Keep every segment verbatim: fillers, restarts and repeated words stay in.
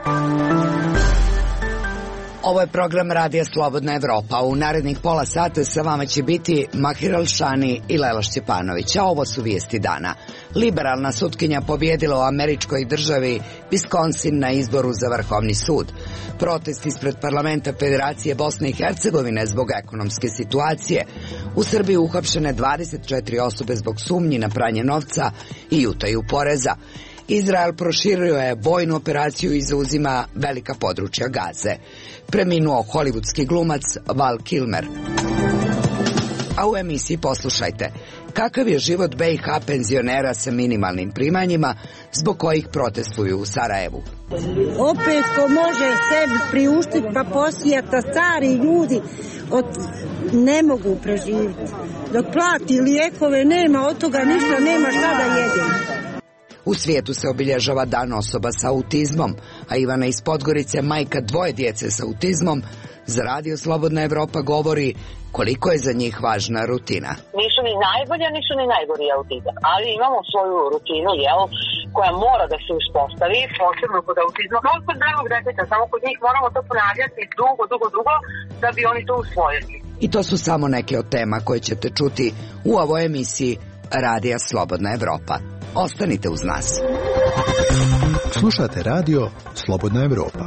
Ovo je program Radija Slobodna Evropa. U narednih pola sata sa vama će biti Mahir Alšani i Lela Šćepanović, a ovo su vijesti dana. Liberalna sutkinja pobjedila u američkoj državi Wisconsin na izboru za Vrhovni sud. Protest ispred parlamenta Federacije Bosne i Hercegovine zbog ekonomske situacije. U Srbiji uhapšene dvadeset četiri osobe zbog sumnji na pranje novca i utaju poreza. Izrael proširuje vojnu operaciju i zauzima velika područja Gaze. Preminuo hollywoodski glumac Val Kilmer. A u emisiji poslušajte kakav je život B i H penzionera sa minimalnim primanjima zbog kojih protestuju u Sarajevu. Opet ko može sebi priuštiti pa posijata, stari ljudi od... ne mogu preživjeti. Dok plati lijekove nema, od toga ništa nema šta da jedem. U svijetu se obilježava dan osoba sa autizmom, a Ivana iz Podgorice, majka dvoje djece sa autizmom, za Radio Slobodna Evropa govori koliko je za njih važna rutina. Nisu ni najbolja, nisu ni najgori autizam, ali imamo svoju rutinu, jel, koja mora da se uspostavi, posebno kod autizma, kao kod drugog deteta, samo kod njih moramo to ponavljati dugo, dugo, dugo, da bi oni to usvojili. I to su samo neke od tema koje ćete čuti u ovoj emisiji Radija Slobodna Evropa. Ostanite uz nas. Slušate Radio Slobodna Evropa.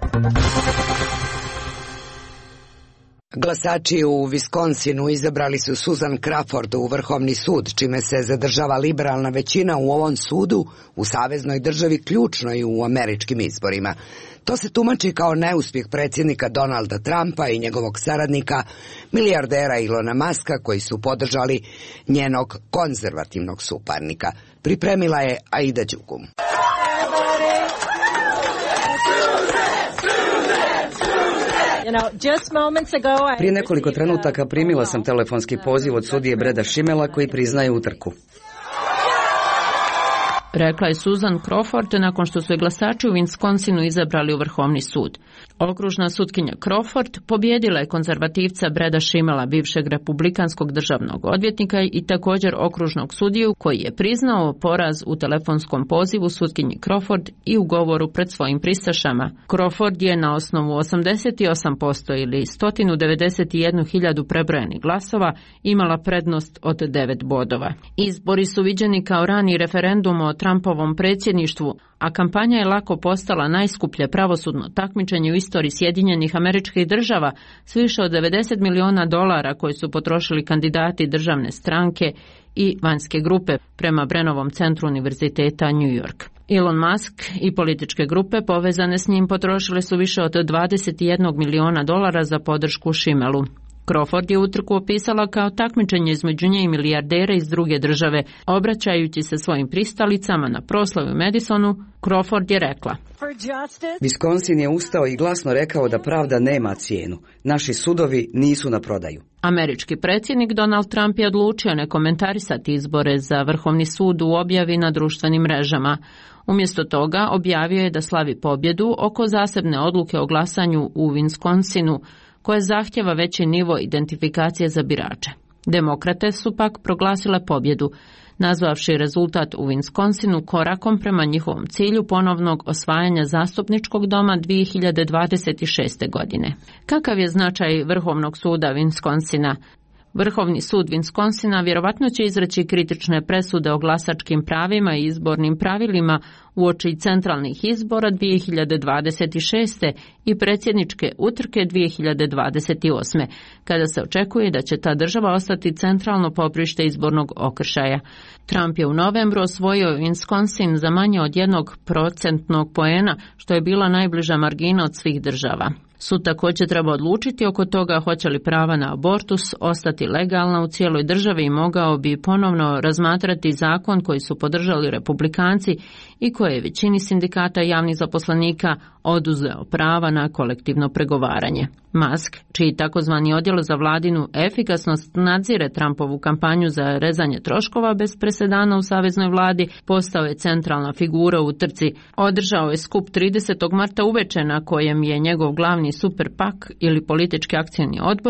Glasači u Wisconsinu izabrali su Susan Crawford u Vrhovni sud, čime se zadržava liberalna većina u ovom sudu u saveznoj državi, ključnoj u američkim izborima. To se tumači kao neuspjeh predsjednika Donalda Trumpa i njegovog saradnika, milijardera Ilona Muska, koji su podržali njenog konzervativnog suparnika. Pripremila je Aida Đugum. Prije nekoliko trenutaka primila sam telefonski poziv od sudije Breda Šimela koji priznaje utrku. Rekla je Susan Crawford nakon što su je glasači u Wisconsinu izabrali u Vrhovni sud. Okružna sutkinja Crawford pobjedila je konzervativca Breda Šimela, bivšeg republikanskog državnog odvjetnika i također okružnog sudiju koji je priznao poraz u telefonskom pozivu sutkinji Crawford i u govoru pred svojim pristašama. Crawford je na osnovu osamdeset osam posto ili sto devedeset jednu hiljadu prebrojenih glasova imala prednost od devet bodova. Izbori su viđeni kao rani referendum o Trumpovom predsjedništvu, a kampanja je lako postala najskuplje pravosudno takmičenje u istoriji Sjedinjenih Američkih Država s više od devedeset miliona dolara koji su potrošili kandidati državne stranke i vanjske grupe prema Brennovom centru Univerziteta New York. Elon Musk i političke grupe povezane s njim potrošile su više od dvadeset jedan miliona dolara za podršku Šimelu. Crawford je utrku opisala kao takmičenje između nje i milijardera iz druge države. Obraćajući se svojim pristalicama na proslavi u Madisonu, Crawford je rekla: Wisconsin je ustao i glasno rekao da pravda nema cijenu. Naši sudovi nisu na prodaju. Američki predsjednik Donald Trump je odlučio ne komentarisati izbore za Vrhovni sud u objavi na društvenim mrežama. Umjesto toga objavio je da slavi pobjedu oko zasebne odluke o glasanju u Wisconsinu, koje zahtjeva veći nivo identifikacije za birače. Demokrate su pak proglasile pobjedu, nazvavši rezultat u Wisconsinu korakom prema njihovom cilju ponovnog osvajanja zastupničkog doma dvije hiljade dvadeset šeste. godine. Kakav je značaj Vrhovnog suda Wisconsina? Vrhovni sud Wisconsina vjerovatno će izreći kritične presude o glasačkim pravima i izbornim pravilima uoči centralnih izbora dvije hiljade dvadeset šeste. i predsjedničke utrke dvije hiljade dvadeset osme. kada se očekuje da će ta država ostati centralno poprište izbornog okršaja. Trump je u novembru osvojio Wisconsin za manje od jednog procentnog poena, što je bila najbliža margina od svih država. Sud također treba odlučiti oko toga hoće li prava na abortus ostati legalna u cijeloj državi i mogao bi ponovno razmatrati zakon koji su podržali republikanci i koje je većini sindikata javnih zaposlenika oduzeo prava na kolektivno pregovaranje. Musk, čiji takozvani odjel za vladinu efikasnost nadzire Trumpovu kampanju za rezanje troškova bez presedana u saveznoj vladi, postao je centralna figura u trci. Održao je skup tridesetog marta uveče na kojem je njegov glavni super pak ili politički akcijni odbor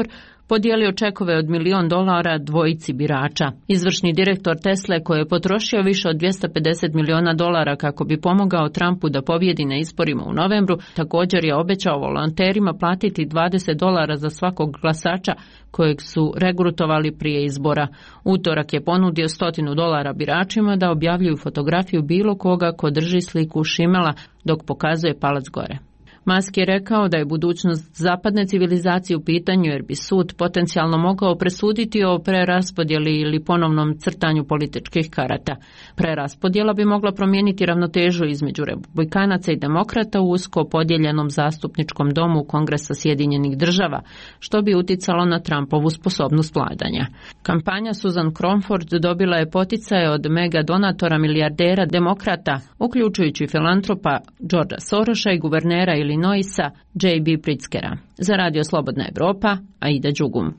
podijelio čekove od milion dolara dvojici birača. Izvršni direktor Tesle, koji je potrošio više od dvjesto pedeset miliona dolara kako bi pomogao Trumpu da pobjedi na izborima u novembru, također je obećao volonterima platiti dvadeset dolara za svakog glasača kojeg su regrutovali prije izbora. Utorak je ponudio stotinu dolara biračima da objavljuju fotografiju bilo koga ko drži sliku šimela dok pokazuje palac gore. Musk je rekao da je budućnost zapadne civilizacije u pitanju jer bi sud potencijalno mogao presuditi o preraspodjeli ili ponovnom crtanju političkih karata. Preraspodjela bi mogla promijeniti ravnotežu između republikanaca i demokrata u usko podijeljenom zastupničkom domu Kongresa Sjedinjenih država, što bi uticalo na Trumpovu sposobnost vladanja. Kampanja Susan Cromford dobila je poticaje od mega donatora milijardera demokrata, uključujući filantropa Georgea Sorosa i guvernera ili Illinoisa J B Pritzkera. Za Radio Slobodna Evropa, Aida Đugum.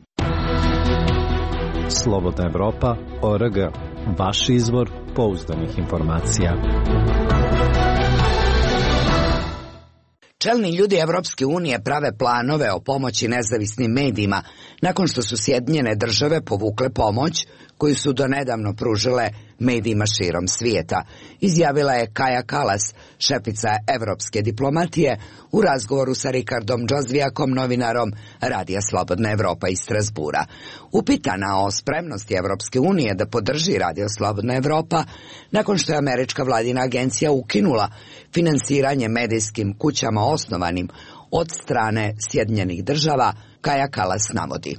Slobodna Evropa, O R G. Vaš izvor pouzdanih informacija. Čelni ljudi Evropske unije prave planove o pomoći nezavisnim medijima nakon što su Sjedinjene države povukle pomoć koju su donedavno pružile medijima širom svijeta, izjavila je Kaja Kallas, šefica evropske diplomatije, u razgovoru sa Rikardom Džozvijakom, novinarom Radija Slobodna Evropa iz Strasbura. Upitana o spremnosti Evropske unije da podrži Radio Slobodna Evropa, nakon što je američka vladina agencija ukinula finansiranje medijskim kućama osnovanim od strane Sjedinjenih država, Kaja Kallas navodi.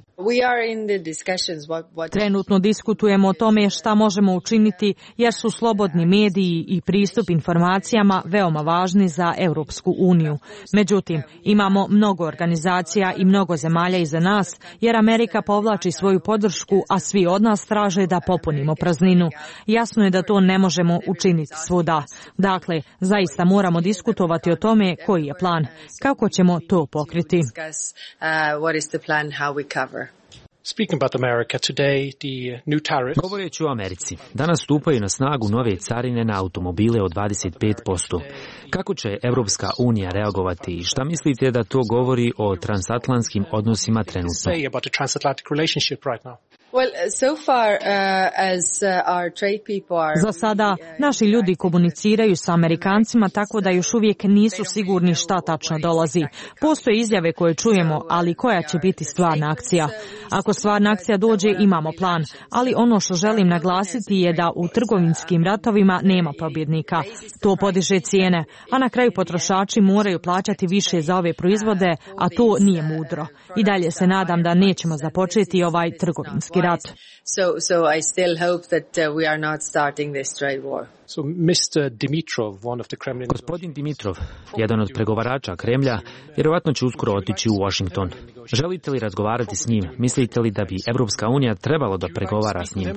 Trenutno diskutujemo o tome šta možemo učiniti jer su slobodni mediji i pristup informacijama veoma važni za Europsku uniju. Međutim, imamo mnogo organizacija i mnogo zemalja iza nas jer Amerika povlači svoju podršku, a svi od nas traže da popunimo prazninu. Jasno je da to ne možemo učiniti svuda. Dakle, zaista moramo diskutovati o tome koji je plan, kako ćemo to pokriti. Speaking about America today, the new tariffs. Govoreći o Americi, danas stupaju na snagu nove carine na automobile od dvadeset pet posto. Kako će Evropska unija reagovati i šta mislite da to govori o transatlantskim odnosima trenutno? Za sada, naši ljudi komuniciraju sa Amerikancima tako da još uvijek nisu sigurni šta tačno dolazi. Postoje izjave koje čujemo, ali koja će biti stvarna akcija? Ako stvarna akcija dođe, imamo plan, ali ono što želim naglasiti je da u trgovinskim ratovima nema pobjednika. To podiže cijene, a na kraju potrošači moraju plaćati više za ove proizvode, a to nije mudro. I dalje se nadam da nećemo započeti ovaj trgovinski rat. So, so I still hope that uh, we are not starting this trade war. So mister Dimitrov, one of the Kremlin... Gospodin Dimitrov, jedan od pregovarača Kremlja, vjerovatno će uskoro otići u Washington. Želite li razgovarati s njim? Mislite li da bi Evropska unija trebalo da pregovara s njim?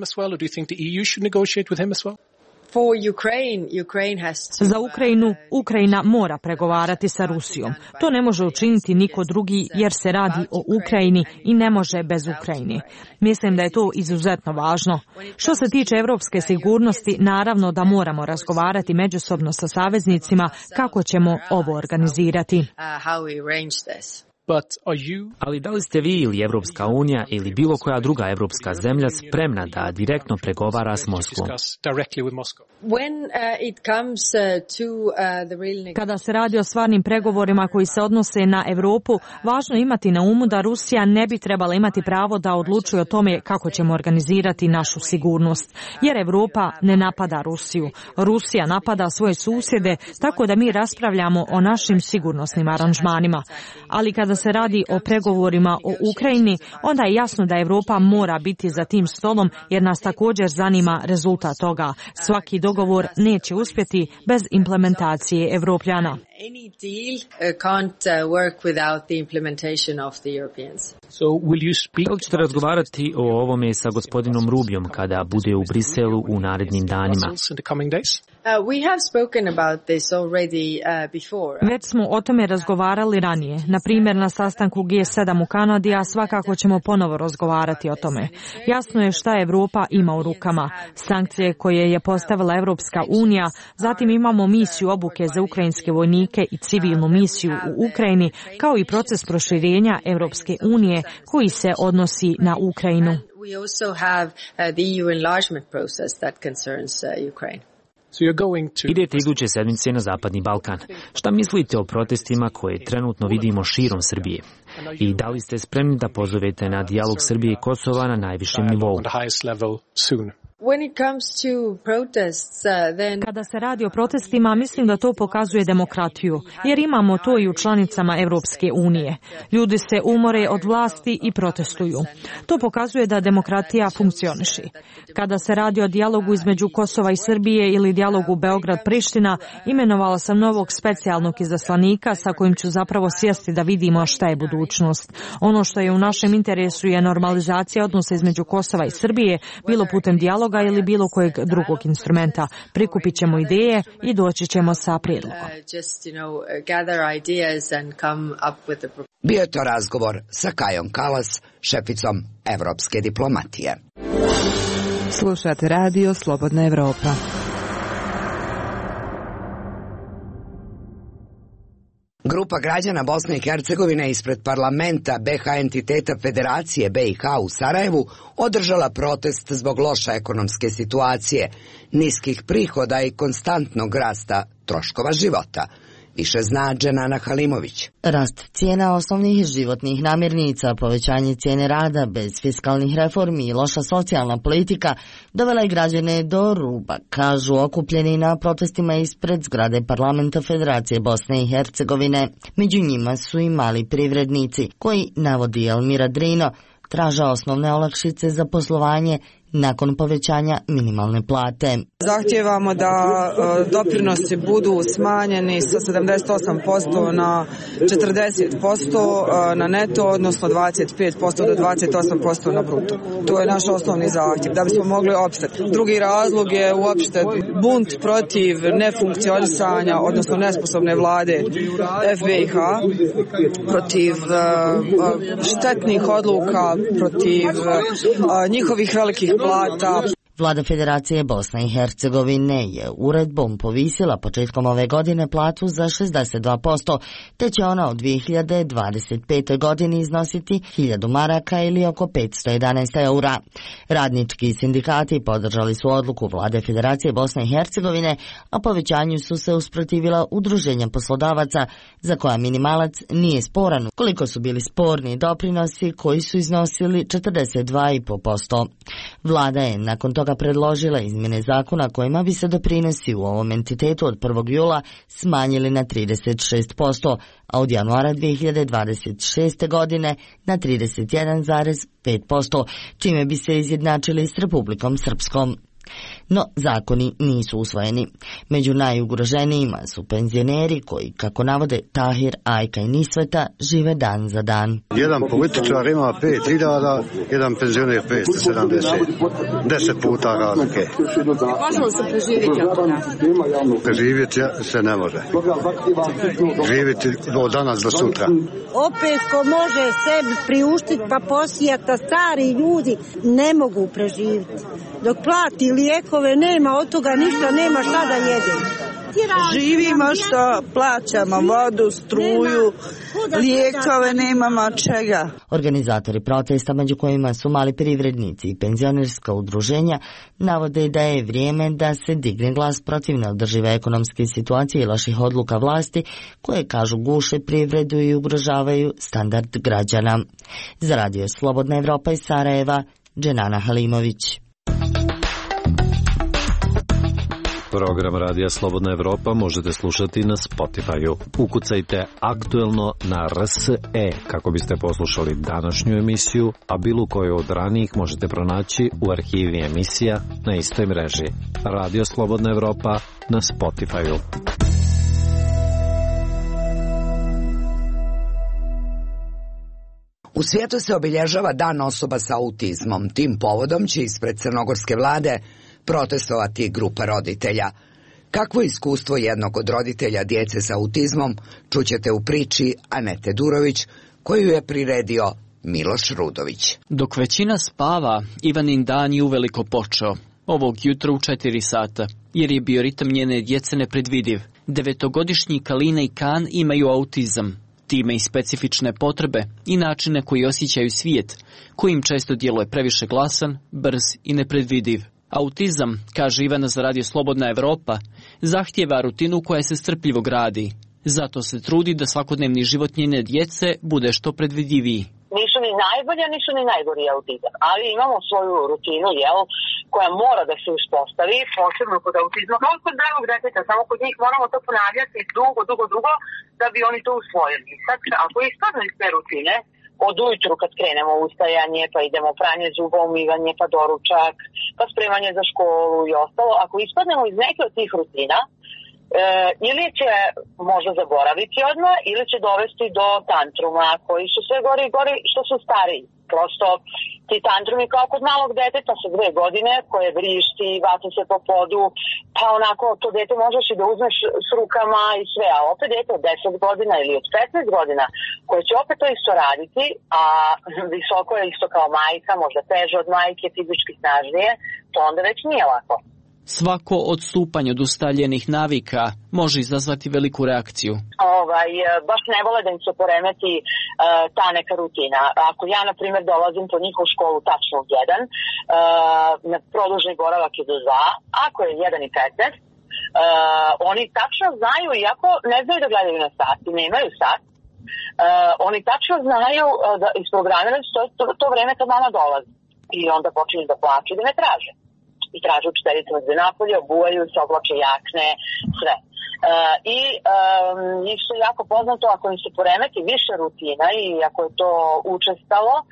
Za Ukrajinu, Ukrajina mora pregovarati sa Rusijom. To ne može učiniti niko drugi jer se radi o Ukrajini i ne može bez Ukrajine. Mislim da je to izuzetno važno. Što se tiče evropske sigurnosti, naravno da moramo razgovarati međusobno sa saveznicima kako ćemo ovo organizirati. But are you... Ali da li ste vi ili Evropska unija ili bilo koja druga evropska zemlja spremna da direktno pregovara s Moskvom? Kada se radi o stvarnim pregovorima koji se odnose na Europu, važno je imati na umu da Rusija ne bi trebala imati pravo da odlučuje o tome kako ćemo organizirati našu sigurnost. Jer Europa ne napada Rusiju. Rusija napada svoje susjede, tako da mi raspravljamo o našim sigurnosnim aranžmanima. Ali kada se radi o pregovorima o Ukrajini, onda je jasno da Europa mora biti za tim stolom jer nas također zanima rezultat toga. Svaki dogovor neće uspjeti bez implementacije Evropljana. Da li ćete razgovarati o ovome sa gospodinom Rubijom kada bude u Briselu u narednim danima? Već smo o tome razgovarali ranije, na primjer na sastanku G sedam u Kanadi, a svakako ćemo ponovo razgovarati o tome. Jasno je šta Evropa ima u rukama. Sankcije koje je postavila Evropska unija, zatim imamo misiju obuke za ukrajinske vojnike vojnike i civilnu misiju u Ukrajini, kao i proces proširenja Europske unije koji se odnosi na Ukrajinu. We also have uh, the E U enlargement process that concerns uh, Ukraine. Idete iduće sedmice na Zapadni Balkan. Šta mislite o protestima koje trenutno vidimo širom Srbije? I da li ste spremni da pozovete na dijalog Srbije i Kosova na najvišem nivou? When it comes to protests, uh, then... Kada se radi o protestima, mislim da to pokazuje demokratiju, jer imamo to i u članicama Europske unije. Ljudi se umore od vlasti i protestuju. To pokazuje da demokratija funkcioniše. Kada se radi o dijalogu između Kosova i Srbije ili dijalogu Beograd-Priština, imenovala sam novog specijalnog izaslanika sa kojim ću zapravo sjesti da vidimo šta je budućnost. Ono što je u našem interesu je normalizacija odnosa između Kosova i Srbije, bilo putem dijaloga ili bilo kojeg drugog instrumenta. Prikupit ćemo ideje i doći ćemo sa prijedlogom. Bio je to razgovor sa Kajom Kalas, šeficom evropske diplomatije. Slušate radio Slobodna Evropa. Grupa građana Bosne i Hercegovine ispred parlamenta B H entiteta Federacije B i H u Sarajevu održala protest zbog loše ekonomske situacije, niskih prihoda i konstantnog rasta troškova života. Više zna Dženana Halimović. Rast cijena osnovnih životnih namirnica, povećanje cijene rada bez fiskalnih reformi i loša socijalna politika dovela je građane do ruba, kažu okupljeni na protestima ispred zgrade parlamenta Federacije Bosne i Hercegovine. Među njima su i mali privrednici koji, navodi Elmira Drino, traže osnovne olakšice za poslovanje nakon povećanja minimalne plate. Zahtijevamo da e, doprinosi budu smanjeni sa sedamdeset osam posto na četrdeset posto e, na neto, odnosno dvadeset pet posto do dvadeset osam posto na bruto. To je naš osnovni zahtjev, da bismo mogli opstati. Drugi razlog je uopšte bunt protiv nefunkcionisanja, odnosno nesposobne vlade F B i H, protiv e, štetnih odluka, protiv e, njihovih velikih plata. Vlada Federacije Bosne i Hercegovine je uredbom povisila početkom ove godine platu za šezdeset dva posto, te će ona u dvije hiljade dvadeset pete. godini iznositi hiljadu maraka ili oko petsto jedanaest eura. Radnički sindikati podržali su odluku Vlade Federacije Bosne i Hercegovine, a povećanju su se usprotivila udruženja poslodavaca za koja minimalac nije sporan, koliko su bili sporni doprinosi koji su iznosili četrdeset dva i pet posto. Vlada je nakon toga predložila izmjene zakona kojima bi se doprinosi u ovom entitetu od prvog jula smanjili na trideset šest posto, a od januara dvije hiljade dvadeset šeste. godine na trideset jedan zarez pet posto, čime bi se izjednačili s Republikom Srpskom. No, zakoni nisu usvojeni. Među najugroženijima su penzioneri koji, kako navode Tahir, Ajka i Nisveta, žive dan za dan. Jedan političar ima pet hiljada, jedan penzioner petsto sedamdeset. Deset puta razlike. Može li se preživjeti od toga? Preživjeti se ne može. Živjeti od danas do sutra. Opet ko može sebi priuštiti pa posijati, a stari ljudi ne mogu preživjeti. Dok plati lijekove nema, od toga ništa nema šta da jede. Živimo što plaćamo vodu, struju, lijekove, nemamo čega. Organizatori protesta, među kojima su mali privrednici i penzionerska udruženja, navode da je vrijeme da se digne glas protiv neodržive ekonomske situacije i loših odluka vlasti, koje, kažu, guše privredu i ugrožavaju standard građana. Za radio Slobodna Evropa iz Sarajeva, Dženana Halimović. Program Radija Slobodna Evropa možete slušati na Spotify-u. Ukucajte aktuelno na R S E kako biste poslušali današnju emisiju, a bilo koju od ranijih možete pronaći u arhivi emisija na istoj mreži. Radio Slobodna Evropa na Spotify-u. U svijetu se obilježava Dan osoba sa autizmom. Tim povodom će ispred crnogorske vlade protestovati grupa roditelja. Kakvo iskustvo jednog od roditelja djece sa autizmom čućete u priči Anete Durović, koju je priredio Miloš Rudović. Dok većina spava, Ivanin dan je uveliko počeo. Ovog jutra u četiri sata. jer je bioritam njene djece nepredvidiv. Devetogodišnji Kalina i Kan imaju autizam, time i specifične potrebe i načine koji osjećaju svijet, koji im često djeluje previše glasan, brz i nepredvidiv. Autizam, kaže Ivana za Radio Slobodna Evropa, zahtijeva rutinu koja se strpljivo gradi. Zato se trudi da svakodnevni život njene djece bude što predvidiviji. Nisu ni najbolja, nisu ni najgori autizam, ali imamo svoju rutinu, jel, koja mora da se uspostavi, posebno kod autizma, kao kod drugog deteta, samo kod njih moramo to ponavljati dugo, dugo, dugo, da bi oni to usvojili. Sad, ako ispadne iz te rutine, od ujutru kad krenemo ustajanje, pa idemo pranje zuba, umivanje, pa doručak, pa spremanje za školu i ostalo, ako ispadnemo iz neke od tih rutina, E, ili će možda zaboraviti odmah, ili će dovesti do tantruma koji su sve gori i gori što su stariji. Prosto ti tantrumi kao kod malog deteta sa dve godine koje vrišti, vaca se po podu, pa onako to dete možeš i da uzmeš s rukama i sve, a opet dete od deset godina ili od petnaest godina koje će opet to isto raditi, a visoko je isto kao majka, možda teže od majke, fizički snažnije, to onda već nije lako. Svako odstupanje od ustaljenih navika može izazvati veliku reakciju. Ovaj, baš ne vole da im se poremeti uh, ta neka rutina. Ako ja, na primjer, dolazim po njih u školu tačno u jedan, uh, na produžni boravak je do dva, ako je jedan i petnaest, uh, oni tačno znaju, iako ne znaju da gledaju na sat i nemaju sat, uh, oni tačno znaju uh, da isprogramiraju to, to, to vreme kad mama dolazi. I onda počinju da plaću i da me traže. I traže učiteljicu za napolje, obuvaju se, oblače jakne, sve. E, I um, isto je jako poznato ako im se poremeti više rutina i ako je to učestalo, e,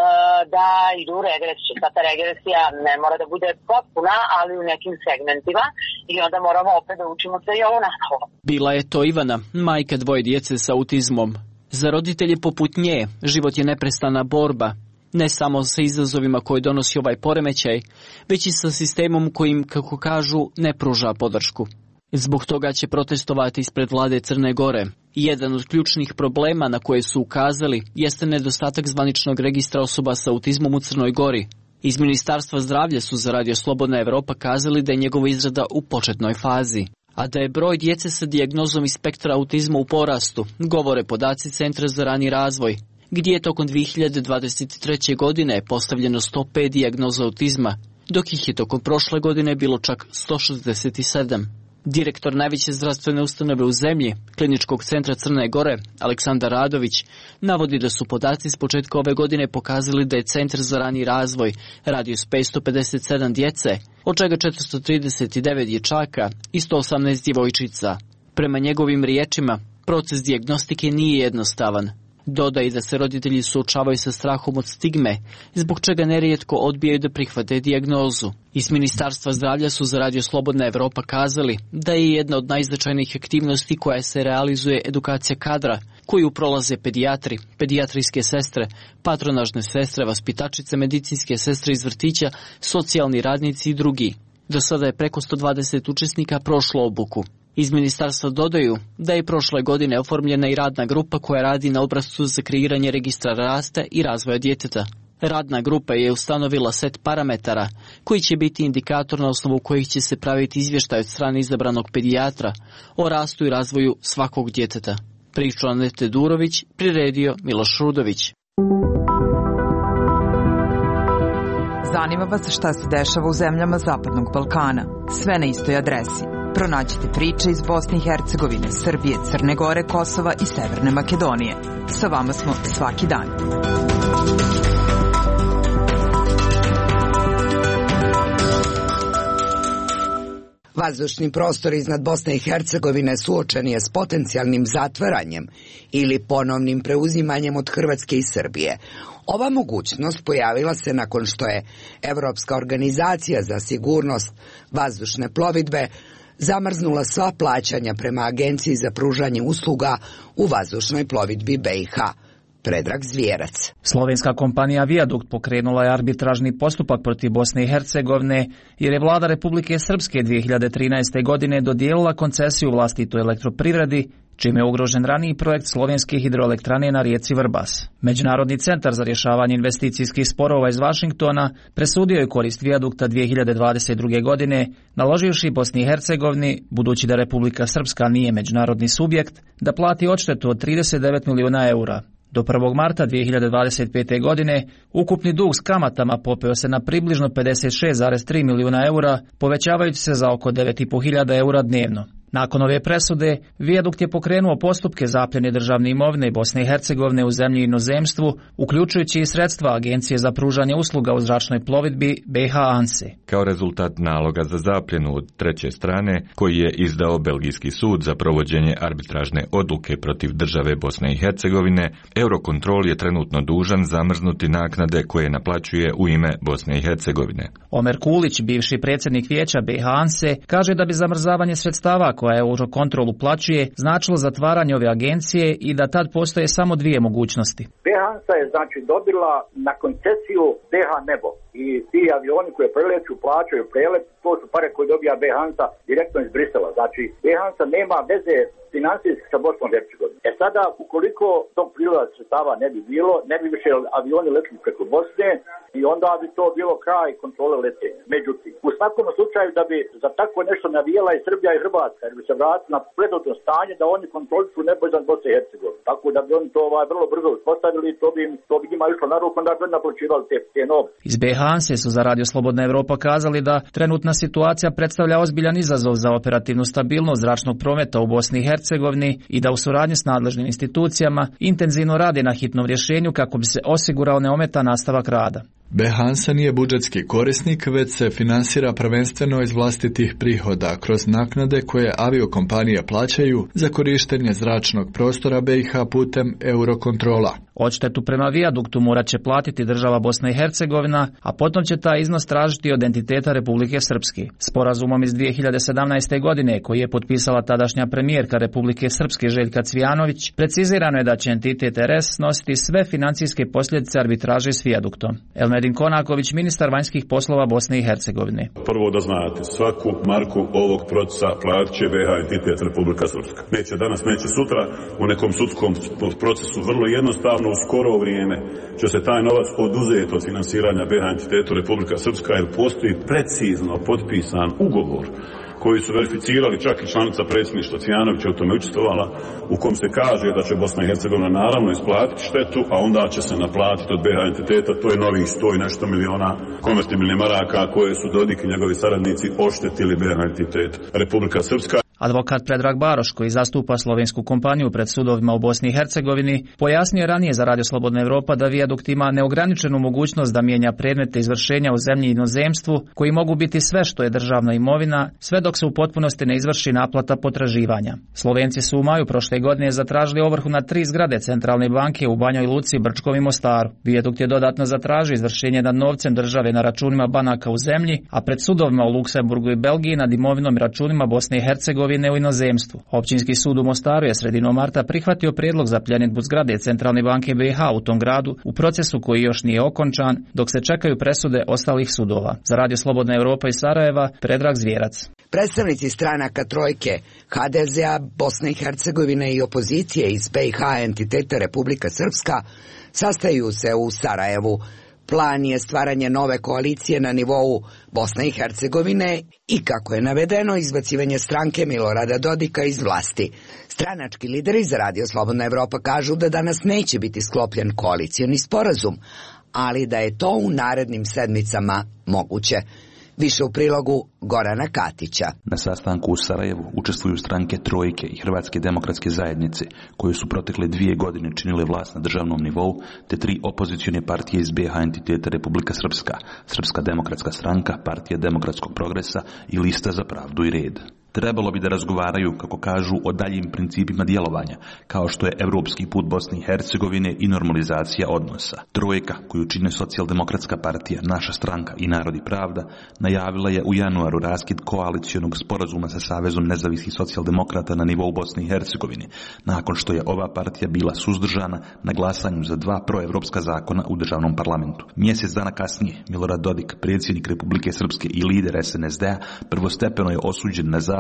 da idu u regresiju. Ta, ta regresija ne mora da bude potpuna, ali u nekim segmentima i onda moramo opet da učimo sve i ovo nanovo. Bila je to Ivana, majka dvoje djece sa autizmom. Za roditelje poput nje život je neprestana borba. Ne samo sa izazovima koje donosi ovaj poremećaj, već i sa sistemom kojim, kako kažu, ne pruža podršku. Zbog toga će protestovati ispred vlade Crne Gore. Jedan od ključnih problema na koje su ukazali jeste nedostatak zvaničnog registra osoba sa autizmom u Crnoj Gori. Iz Ministarstva zdravlja su za Radio Slobodna Evropa kazali da je njegova izrada u početnoj fazi, a da je broj djece sa dijagnozom iz spektra autizma u porastu, govore podaci Centra za rani razvoj, gdje je tokom dvije hiljade dvadeset treće. godine postavljeno sto pet dijagnoza autizma, dok ih je tokom prošle godine bilo čak sto šezdeset sedam. Direktor najveće zdravstvene ustanove u zemlji, Kliničkog centra Crne Gore, Aleksandar Radović, navodi da su podaci s početka ove godine pokazali da je Centar za rani razvoj radio s petsto pedeset sedam djece, od čega četiristo trideset devet dječaka i sto osamnaest djevojčica. Prema njegovim riječima, proces dijagnostike nije jednostavan. Dodaje da se roditelji suočavaju sa strahom od stigme, zbog čega nerijetko odbijaju da prihvate dijagnozu. Iz Ministarstva zdravlja su za Radio Slobodna Evropa kazali da je jedna od najznačajnijih aktivnosti koja se realizuje edukacija kadra, koju prolaze pedijatri, pedijatrijske sestre, patronažne sestre, vaspitačice, medicinske sestre iz vrtića, socijalni radnici i drugi. Do sada je preko sto dvadeset učesnika prošlo obuku. Iz ministarstva dodaju da je prošle godine oformljena i radna grupa koja radi na obrascu za kreiranje registra rasta i razvoja djeteta. Radna grupa je ustanovila set parametara koji će biti indikator na osnovu kojih će se praviti izvještaj od strane izabranog pedijatra o rastu i razvoju svakog djeteta. Priču Anete Durović priredio Miloš Rudović. Zanima vas šta se dešava u zemljama Zapadnog Balkana. Sve na istoj adresi. Pronađite priče iz Bosne i Hercegovine, Srbije, Crne Gore, Kosova i Severne Makedonije. Sa vama smo svaki dan. Vazdušni prostor iznad Bosne i Hercegovine suočen je s potencijalnim zatvaranjem ili ponovnim preuzimanjem od Hrvatske i Srbije. Ova mogućnost pojavila se nakon što je Evropska organizacija za sigurnost vazdušne plovidbe zamrznula sva plaćanja prema Agenciji za pružanje usluga u vazdušnoj plovidbi B i H. Predrag Zvijerac. Slovenska kompanija Viadukt pokrenula je arbitražni postupak protiv Bosne i Hercegovine jer je vlada Republike Srpske dvije hiljade trinaeste. godine dodijelila koncesiju vlastitoj elektroprivredi čime je ugrožen raniji projekt slovenske hidroelektrane na rijeci Vrbas. Međunarodni centar za rješavanje investicijskih sporova iz Vašingtona presudio je korist vijadukta dvije hiljade dvadeset druge. godine, naloživši Bosni i Hercegovini, budući da Republika Srpska nije međunarodni subjekt, da plati odštetu od trideset devet milijuna eura. Do prvog marta dvije hiljade dvadeset pete. godine ukupni dug s kamatama popeo se na približno pedeset šest zarez tri milijuna eura, povećavajući se za oko devet i po hiljada eura dnevno. Nakon ove presude, vijadukt je pokrenuo postupke zapljene državne imovine Bosne i Hercegovine u zemlji i inozemstvu, uključujući i sredstva Agencije za pružanje usluga u zračnoj plovidbi B H ANSE. Kao rezultat naloga za zapljenu od treće strane, koji je izdao Belgijski sud za provođenje arbitražne odluke protiv države Bosne i Hercegovine, Eurocontrol je trenutno dužan zamrznuti naknade koje naplaćuje u ime Bosne i Hercegovine. Omer Kulić, bivši predsjednik vijeća B H ANSE, kaže da bi zamrzavanje sredstava koja Eurocontrol uplaćuje značilo zatvaranje ove agencije i da tad postoje samo dvije mogućnosti. B H ANSA je znači dobila na koncesiju B H nebo i ti avioni koji preleću plaćaju prelet, to su pare koje dobija B H ANSA direktno iz Brisela. Znači B H ANSA nema veze financijski sa Bosnom i Hercegovinom. E sada, ukoliko tog priloga sredstava ne bi bilo, ne bi više avioni letili preko Bosne i onda bi to bilo kraj kontrole letenja. Međutim, u svakom slučaju da bi za tako nešto navijela i Srbija i Hrvatska, jer bi se vratili na prethodno stanje da oni kontrolišu nebo iznad Bosne i Hercegovine. Tako da bi oni to ovaj, vrlo brzo uspostavili, to bi, to bi njima išlo na ruku, onda bi naplaćivali te, te novce. Iz B H ANSE su za Radio Slobodna Evropa kazali da trenutna situacija predstavlja ozbiljan izazov za operativnu stabilnost zračnog prometa u Bosni i Hercegovini i da u suradnji s nadležnim institucijama intenzivno rade na hitnom rješenju kako bi se osigurao neometan nastavak rada. B H ANSA nije budžetski korisnik, već se finansira prvenstveno iz vlastitih prihoda kroz naknade koje aviokompanije plaćaju za korištenje zračnog prostora B i H putem Eurocontrola. Odštetu prema vijaduktu morat će platiti država Bosna i Hercegovina, a potom će taj iznos tražiti od entiteta Republike Srpske. Sporazumom iz dvije hiljade sedamnaeste. godine, koji je potpisala tadašnja premijerka Republike Srpske Željka Cvijanović, precizirano je da će entitet R S nositi sve financijske posljedice arbitraže s vijaduktom. Elmedin Konaković, ministar vanjskih poslova Bosne i Hercegovine. Prvo da znate, svaku marku ovog procesa platit će B H entitet Republika Srpska. Neće danas, neće sutra, u nekom sudskom procesu vrlo jednostavno u skoro vrijeme će se taj novac oduzeti od finansiranja B H entitetu Republika Srpska, jer postoji precizno potpisan ugovor koji su verificirali, čak i članica predsjedništva Cvijanovića u tome učestvovala, u kom se kaže da će Bosna i Hercegovina naravno isplatiti štetu, a onda će se naplatiti od B H entiteta, to je novih sto i nešto miliona konvertibilnih maraka koje su Dodik i njegovi saradnici oštetili B H entitet Republika Srpska. Advokat Predrag Baroš, koji zastupa slovensku kompaniju pred sudovima u Bosni i Hercegovini, pojasnio je ranije za Radio Slobodna Evropa da vijadukt ima neograničenu mogućnost da mijenja predmete izvršenja u zemlji i inozemstvu, koji mogu biti sve što je državna imovina, sve dok se u potpunosti ne izvrši naplata potraživanja. Slovenci su u maju prošle godine zatražili ovrhu na tri zgrade Centralne banke u Banjoj Luci, Brčkom i Mostaru. Vijadukt je dodatno zatražio izvršenje nad novcem države na računima banaka u zemlji, a pred sudovima u Luksemburgu i Belgiji nad imovinom i računima Bosne i Hercegovine u inozemstvu. Općinski sud u Mostaru je sredinom marta prihvatio prijedlog za pljenidbu zgrade Centralne banke B H u tom gradu u procesu koji još nije okončan, dok se čekaju presude ostalih sudova. Za Radio Slobodna Evropa iz Sarajeva, Predrag Zvjerac. Predstavnici stranaka trojke, H D Z A, Bosne i Hercegovine i opozicije iz B i H entiteta Republika Srpska sastaju se u Sarajevu. Plan je stvaranje nove koalicije na nivou Bosne i Hercegovine i, kako je navedeno, izbacivanje stranke Milorada Dodika iz vlasti. Stranački lideri za Radio Slobodna Evropa kažu da danas neće biti sklopljen koalicioni sporazum, ali da je to u narednim sedmicama moguće. Više u prilogu Gorana Katića. Na sastanku u Sarajevu učestvuju stranke Trojke i Hrvatske demokratske zajednice, koje su protekle dvije godine činile vlast na državnom nivou, te tri opozicione partije iz B H entiteta Republika Srpska, Srpska demokratska stranka, Partija demokratskog progresa i Lista za pravdu i red. Trebalo bi da razgovaraju, kako kažu, o daljim principima djelovanja, kao što je evropski put Bosne i Hercegovine i normalizacija odnosa. Trojka, koju čine Socijaldemokratska partija, Naša stranka i Narod i pravda, najavila je u januaru raskid koalicijonog sporazuma sa Savezom nezavisnih socijaldemokrata na nivou Bosne i Hercegovine, nakon što je ova partija bila suzdržana na glasanju za dva proevropska zakona u državnom parlamentu. Mjesec dana kasnije, Milorad Dodik, predsjednik Republike Srpske i lider S N S D-a, prvostepeno je osuđen na zatvor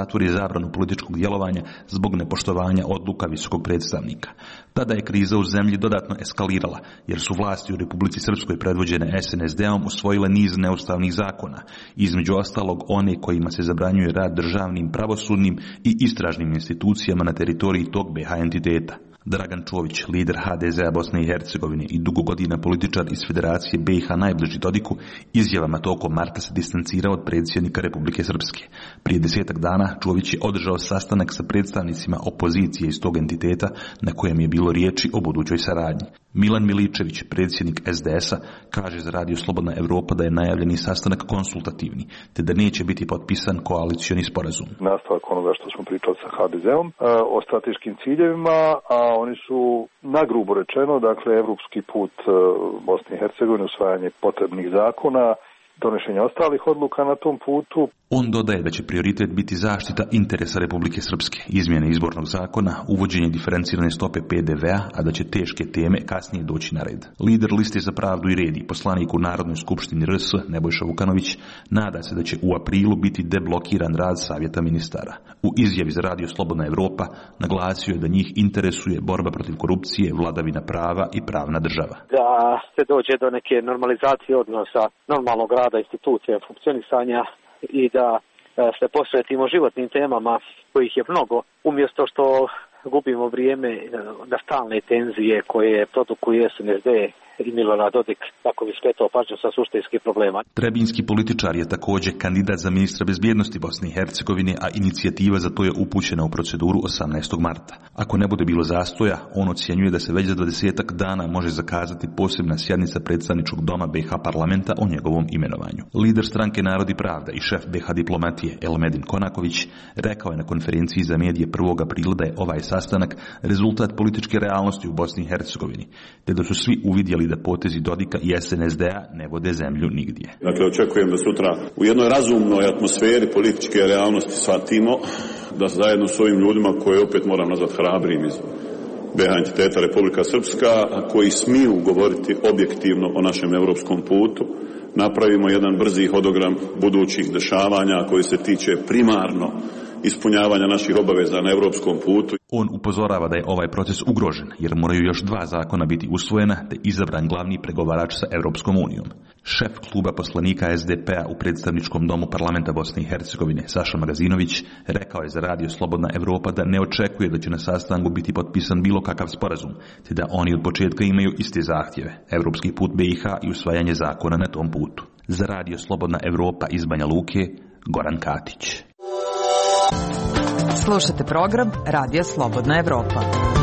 zatvor i zabranu političkog djelovanja zbog nepoštovanja odluka visokog predstavnika. Tada je kriza u zemlji dodatno eskalirala, jer su vlasti u Republici Srpskoj predvođene es en es de-om usvojile niz neustavnih zakona, između ostalog one kojima se zabranjuje rad državnim, pravosudnim i istražnim institucijama na teritoriji tog be ha entiteta. Dragan Čović, lider ha de zea Bosne i Hercegovine i dugo godina političar iz Federacije be i ha najbliži Dodiku, izjavama tokom marta se distancirao od predsjednika Republike Srpske. Prije desetak dana Čović je održao sastanak sa predstavnicima opozicije iz tog entiteta na kojem je bilo riječi o budućoj saradnji. Milan Miličević, predsjednik es de es-a, kaže za Radio Slobodna Evropa da je najavljeni sastanak konsultativni, te da neće biti potpisan koalicioni sporazum. Nastavak onoga što smo pričali sa ha de ze-om o strateškim ciljevima, a oni su nagrubo rečeno, dakle, evropski put Bosne i Hercegovine, usvajanje potrebnih zakona, donošenja ostalih odluka na tom putu. On dodaje da će prioritet biti zaštita interesa Republike Srpske, izmjene izbornog zakona, uvođenje diferencirane stope pe de ve-a, a da će teške teme kasnije doći na red. Lider Liste za pravdu i red i poslanik u Narodnoj skupštini er es Nebojša Vukanović nada se da će u aprilu biti deblokiran rad Savjeta ministara. U izjavi za Radio Slobodna Evropa naglasio je da njih interesuje borba protiv korupcije, vladavina prava i pravna država. Da se dođe do neke normalizacije odnosa, normalnog rada institucija, funkcionisanja i da se posvetimo životnim temama kojih je mnogo, umjesto što gubimo vrijeme na stalne tenzije koje produkuje es en es de i Milorad Dodik, tako bi skretao pažnju sa suštinskih problema. Trebinski političar je također kandidat za ministra bezbjednosti Bosne i Hercegovine, a inicijativa za to je upućena u proceduru osamnaestog marta. Ako ne bude bilo zastoja, on ocjenjuje da se već za dvadesetak dana može zakazati posebna sjednica predstavničkog doma be ha parlamenta o njegovom imenovanju. Lider stranke Narod i pravda i šef be ha diplomatije Elmedin Konaković rekao je na konferenciji za medije prvog aprila da je ovaj sastanak rezultat političke realnosti u Bosni i Hercegovini, te da su svi uvidjeli da potezi Dodika i es en es de-a ne vode zemlju nigdje. Dakle, očekujem da sutra u jednoj razumnoj atmosferi političke realnosti shvatimo da zajedno s ovim ljudima koje opet moram nazvati hrabrim iz be ha entiteta Republika Srpska, a koji smiju govoriti objektivno o našem europskom putu, napravimo jedan brzi hodogram budućih dešavanja koji se tiče primarno ispunjavanja naših obaveza na europskom putu. On upozorava da je ovaj proces ugrožen, jer moraju još dva zakona biti usvojena, te izabran glavni pregovarač sa Europskom unijom. Šef kluba poslanika es de pe-a u predstavničkom domu parlamenta Bosne i Hercegovine, Saša Magazinović, rekao je za Radio Slobodna Evropa da ne očekuje da će na sastanku biti potpisan bilo kakav sporazum, te da oni od početka imaju iste zahtjeve, evropski put be i ha i usvajanje zakona na tom putu. Za Radio Slobodna Evropa iz Banja Luke, Goran Katić. Slušate program Radija Slobodna Evropa.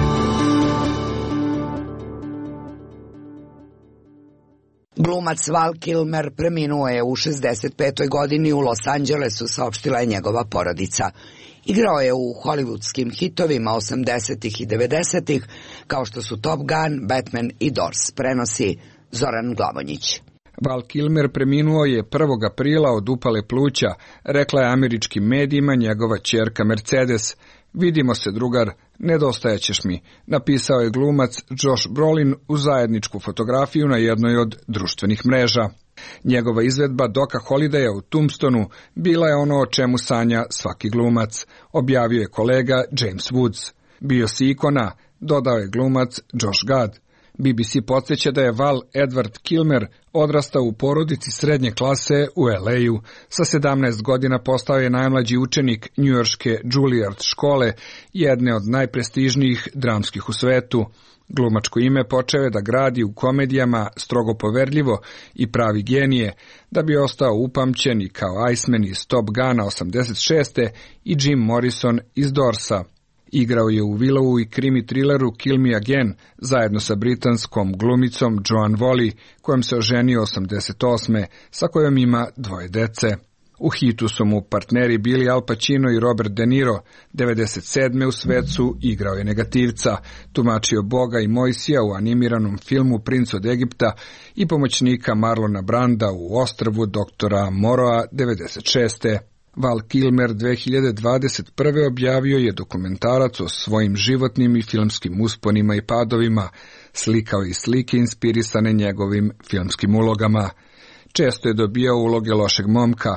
Glumac Val Kilmer preminuo je u šezdeset petoj godini u Los Angelesu, saopštila je njegova porodica. Igrao je u hollywoodskim hitovima osamdesetih i devedesetih, kao što su Top Gun, Batman i Doors, prenosi Zoran Glavonjić. Val Kilmer preminuo je prvog aprila od upale pluća, rekla je američkim medijima njegova ćerka Mercedes. Vidimo se, drugar, nedostajaćeš mi, napisao je glumac Josh Brolin u zajedničku fotografiju na jednoj od društvenih mreža. Njegova izvedba Doka Holidaya u Tombstonu bila je ono o čemu sanja svaki glumac, objavio je kolega James Woods. Bio si ikona, dodao je glumac Josh Gad. be be ce podsjeća da je Val Edward Kilmer odrastao u porodici srednje klase u el ej-u. Sa sedamnaest godina postao je najmlađi učenik njujorške Juilliard škole, jedne od najprestižnijih dramskih u svetu. Glumačko ime počeo je da gradi u komedijama strogo poverljivo i pravi genije, da bi ostao upamćen i kao Iceman iz Top Guna osamdeset šeste i Jim Morrison iz Dorsa. Igrao je u Willowu i krimi trileru Kill Me Again zajedno sa britanskom glumicom Joan Wally, kojom se oženio osamdeset osme, sa kojom ima dvoje dece. U hitu su mu partneri Billy Al Pacino i Robert De Niro. devedeset sedme u svecu igrao je negativca, tumačio Boga i Mojsija u animiranom filmu Princ od Egipta i pomoćnika Marlona Branda u Ostrvu doktora Moroa devedeset šeste. Val Kilmer dve hiljade dvadeset prve objavio je dokumentarac o svojim životnim i filmskim usponima i padovima, slikao i slike inspirisane njegovim filmskim ulogama. Često je dobijao uloge lošeg momka.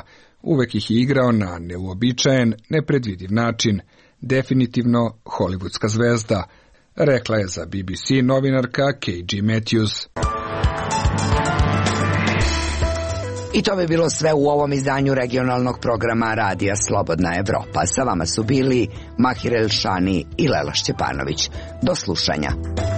uvek ih je igrao na neuobičajen, nepredvidiv način, definitivno hollywoodska zvezda, rekla je za B B C novinarka K G Matthews. I to bi bilo sve u ovom izdanju regionalnog programa Radija Slobodna Evropa. Sa vama su bili Mahir Elšani i Lela Šćepanović. Do slušanja.